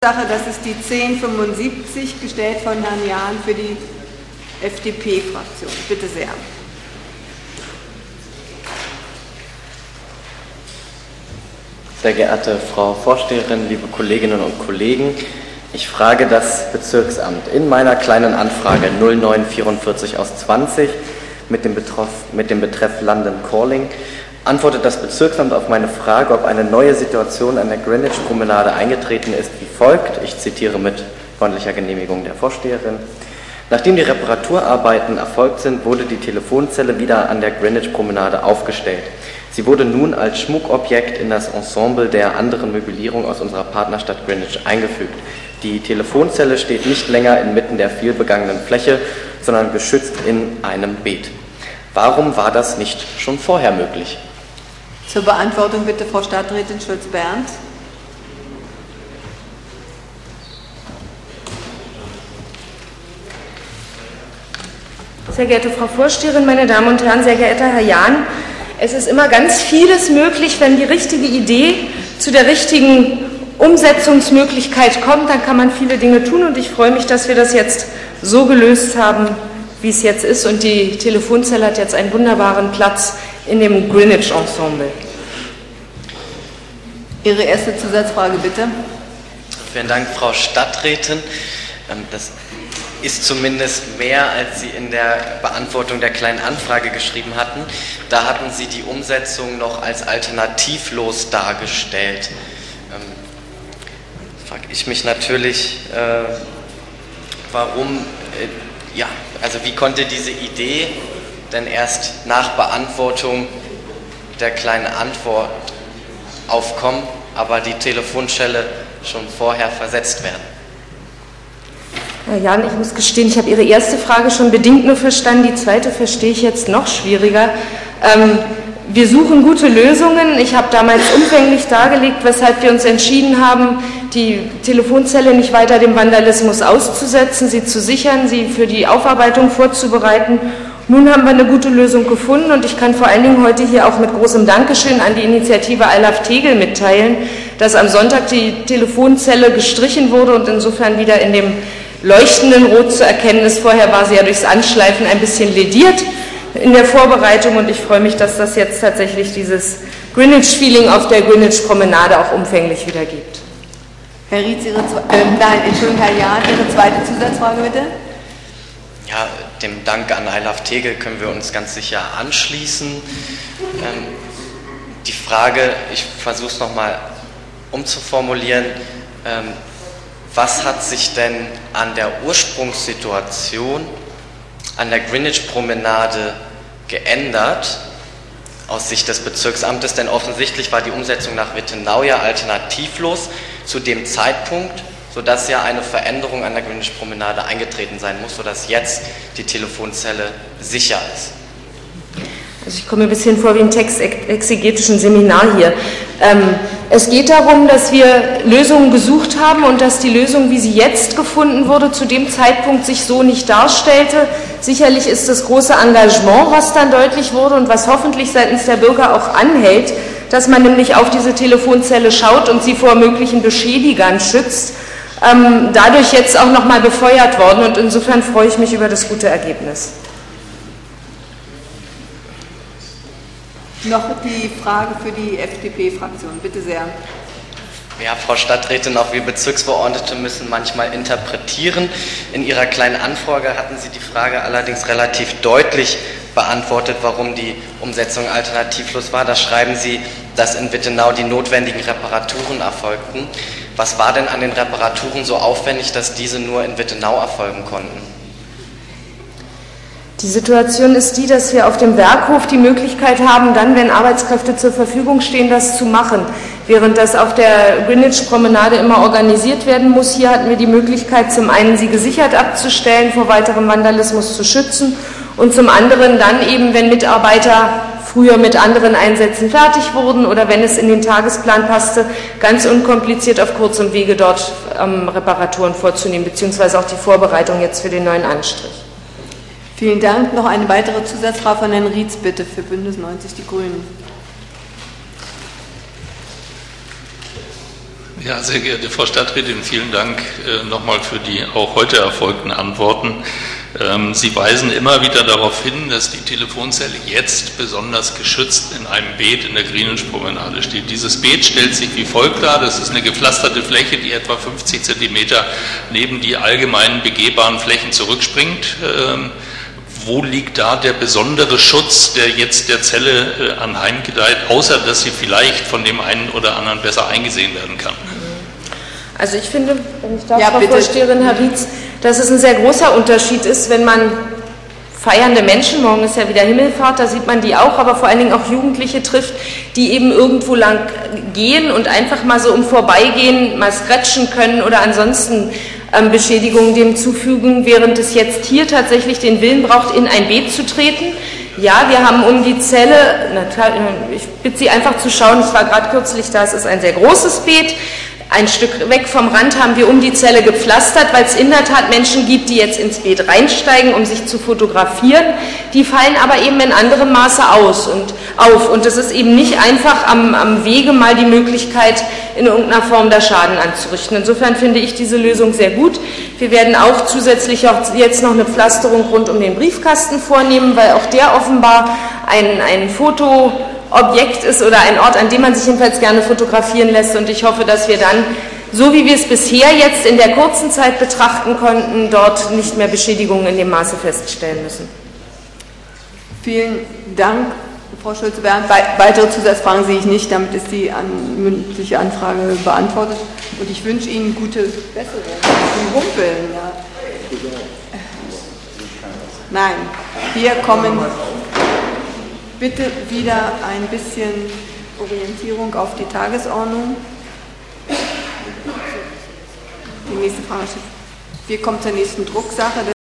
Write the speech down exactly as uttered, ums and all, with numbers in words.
Sache, das ist die zehn fünfundsiebzig, gestellt von Herrn Jahn für die F D P-Fraktion. Bitte sehr. Sehr geehrte Frau Vorsteherin, liebe Kolleginnen und Kollegen, ich frage das Bezirksamt in meiner kleinen Anfrage null neun vierundvierzig aus zwanzig mit dem Betreff, mit dem Betreff London Calling. Antwortet das Bezirksamt auf meine Frage, ob eine neue Situation an der Greenwich-Promenade eingetreten ist, wie folgt. Ich zitiere mit freundlicher Genehmigung der Vorsteherin. Nachdem die Reparaturarbeiten erfolgt sind, wurde die Telefonzelle wieder an der Greenwich-Promenade aufgestellt. Sie wurde nun als Schmuckobjekt in das Ensemble der anderen Möblierung aus unserer Partnerstadt Greenwich eingefügt. Die Telefonzelle steht nicht länger inmitten der vielbegangenen Fläche, sondern geschützt in einem Beet. Warum war das nicht schon vorher möglich? Zur Beantwortung bitte Frau Stadträtin Schulz-Berndt. Sehr geehrte Frau Vorsteherin, meine Damen und Herren, sehr geehrter Herr Jahn, es ist immer ganz vieles möglich, wenn die richtige Idee zu der richtigen Umsetzungsmöglichkeit kommt, dann kann man viele Dinge tun und ich freue mich, dass wir das jetzt so gelöst haben, wie es jetzt ist, und die Telefonzelle hat jetzt einen wunderbaren Platz in dem Greenwich-Ensemble. Ihre erste Zusatzfrage, bitte. Vielen Dank, Frau Stadträtin. Das ist zumindest mehr, als Sie in der Beantwortung der kleinen Anfrage geschrieben hatten. Da hatten Sie die Umsetzung noch als alternativlos dargestellt. Ähm, frage ich mich natürlich, äh, warum, äh, ja, also wie konnte diese Idee denn erst nach Beantwortung der kleinen Antwort aufkommen, aber die Telefonzelle schon vorher versetzt werden? Herr Jahn, ich muss gestehen, ich habe Ihre erste Frage schon bedingt nur verstanden, die zweite verstehe ich jetzt noch schwieriger. Ähm, wir suchen gute Lösungen. Ich habe damals umfänglich dargelegt, weshalb wir uns entschieden haben, die Telefonzelle nicht weiter dem Vandalismus auszusetzen, sie zu sichern, sie für die Aufarbeitung vorzubereiten. Nun haben wir eine gute Lösung gefunden und ich kann vor allen Dingen heute hier auch mit großem Dankeschön an die Initiative I Love Tegel mitteilen, dass am Sonntag die Telefonzelle gestrichen wurde und insofern wieder in dem leuchtenden Rot zu erkennen ist. Vorher war sie ja durchs Anschleifen ein bisschen lediert in der Vorbereitung und ich freue mich, dass das jetzt tatsächlich dieses Greenwich-Feeling auf der Greenwich-Promenade auch umfänglich wieder gibt. Herr Rietz, Ihre Zwe- äh, nein, Entschuldigung, Herr Jahn, Ihre zweite Zusatzfrage bitte. Ja, dem Dank an I Love Tegel können wir uns ganz sicher anschließen. Ähm, die Frage, ich versuche es nochmal umzuformulieren, ähm, was hat sich denn an der Ursprungssituation an der Greenwich-Promenade geändert aus Sicht des Bezirksamtes? Denn offensichtlich war die Umsetzung nach Wittenau ja alternativlos zu dem Zeitpunkt, sodass ja eine Veränderung an der Greenwich-Promenade eingetreten sein muss, sodass jetzt die Telefonzelle sicher ist. Also ich komme mir ein bisschen vor wie im textexegetischen Seminar hier. Ähm, es geht darum, dass wir Lösungen gesucht haben und dass die Lösung, wie sie jetzt gefunden wurde, zu dem Zeitpunkt sich so nicht darstellte. Sicherlich ist das große Engagement, was dann deutlich wurde und was hoffentlich seitens der Bürger auch anhält, dass man nämlich auf diese Telefonzelle schaut und sie vor möglichen Beschädigern schützt, ähm, dadurch jetzt auch nochmal befeuert worden und insofern freue ich mich über das gute Ergebnis. Noch die Frage für die F D P-Fraktion. Bitte sehr. Ja, Frau Stadträtin, auch wir Bezirksverordnete müssen manchmal interpretieren. In Ihrer kleinen Anfrage hatten Sie die Frage allerdings relativ deutlich beantwortet, warum die Umsetzung alternativlos war. Da schreiben Sie, dass in Wittenau die notwendigen Reparaturen erfolgten. Was war denn an den Reparaturen so aufwendig, dass diese nur in Wittenau erfolgen konnten? Die Situation ist die, dass wir auf dem Werkhof die Möglichkeit haben, dann, wenn Arbeitskräfte zur Verfügung stehen, das zu machen. Während das auf der Greenwich-Promenade immer organisiert werden muss, hier hatten wir die Möglichkeit, zum einen sie gesichert abzustellen, vor weiterem Vandalismus zu schützen und zum anderen dann eben, wenn Mitarbeiter früher mit anderen Einsätzen fertig wurden oder wenn es in den Tagesplan passte, ganz unkompliziert auf kurzem Wege dort ähm, Reparaturen vorzunehmen, beziehungsweise auch die Vorbereitung jetzt für den neuen Anstrich. Vielen Dank. Noch eine weitere Zusatzfrage von Herrn Rietz, bitte, für Bündnis neunzig Die Grünen. Ja, sehr geehrte Frau Stadträtin, vielen Dank äh, nochmal für die auch heute erfolgten Antworten. Ähm, Sie weisen immer wieder darauf hin, dass die Telefonzelle jetzt besonders geschützt in einem Beet in der Grünenpromenade steht. Dieses Beet stellt sich wie folgt dar: Das ist eine gepflasterte Fläche, die etwa fünfzig Zentimeter neben die allgemeinen begehbaren Flächen zurückspringt. Ähm, Wo liegt da der besondere Schutz, der jetzt der Zelle äh, anheimgedeiht, außer dass sie vielleicht von dem einen oder anderen besser eingesehen werden kann? Also ich finde, wenn ich darf, Ja, Frau bitte. Vorsteherin, Herr Rietz, dass es ein sehr großer Unterschied ist, wenn man feiernde Menschen, morgen ist ja wieder Himmelfahrt, da sieht man die auch, aber vor allen Dingen auch Jugendliche trifft, die eben irgendwo lang gehen und einfach mal so im Vorbeigehen mal scratchen können oder ansonsten ähm, Beschädigungen dem zufügen, während es jetzt hier tatsächlich den Willen braucht, in ein Beet zu treten. Ja, wir haben um die Zelle, na klar, ich bitte Sie einfach zu schauen, ich war gerade kürzlich da, es ist ein sehr großes Beet. Ein Stück weg vom Rand haben wir um die Zelle gepflastert, weil es in der Tat Menschen gibt, die jetzt ins Beet reinsteigen, um sich zu fotografieren. Die fallen aber eben in anderem Maße aus und auf. Und es ist eben nicht einfach am, am Wege mal die Möglichkeit, in irgendeiner Form da Schaden anzurichten. Insofern finde ich diese Lösung sehr gut. Wir werden auch zusätzlich auch jetzt noch eine Pflasterung rund um den Briefkasten vornehmen, weil auch der offenbar ein, ein Foto Objekt ist oder ein Ort, an dem man sich jedenfalls gerne fotografieren lässt. Und ich hoffe, dass wir dann, so wie wir es bisher jetzt in der kurzen Zeit betrachten konnten, dort nicht mehr Beschädigungen in dem Maße feststellen müssen. Vielen Dank, Frau Schulze-Berndt. Weitere Zusatzfragen sehe ich nicht. Damit ist die an, mündliche Anfrage beantwortet. Und ich wünsche Ihnen gute Besserung. Sie humpeln, ja. Nein, wir kommen... Bitte wieder ein bisschen Orientierung auf die Tagesordnung. Die nächste Frage. Wir kommen zur nächsten Drucksache.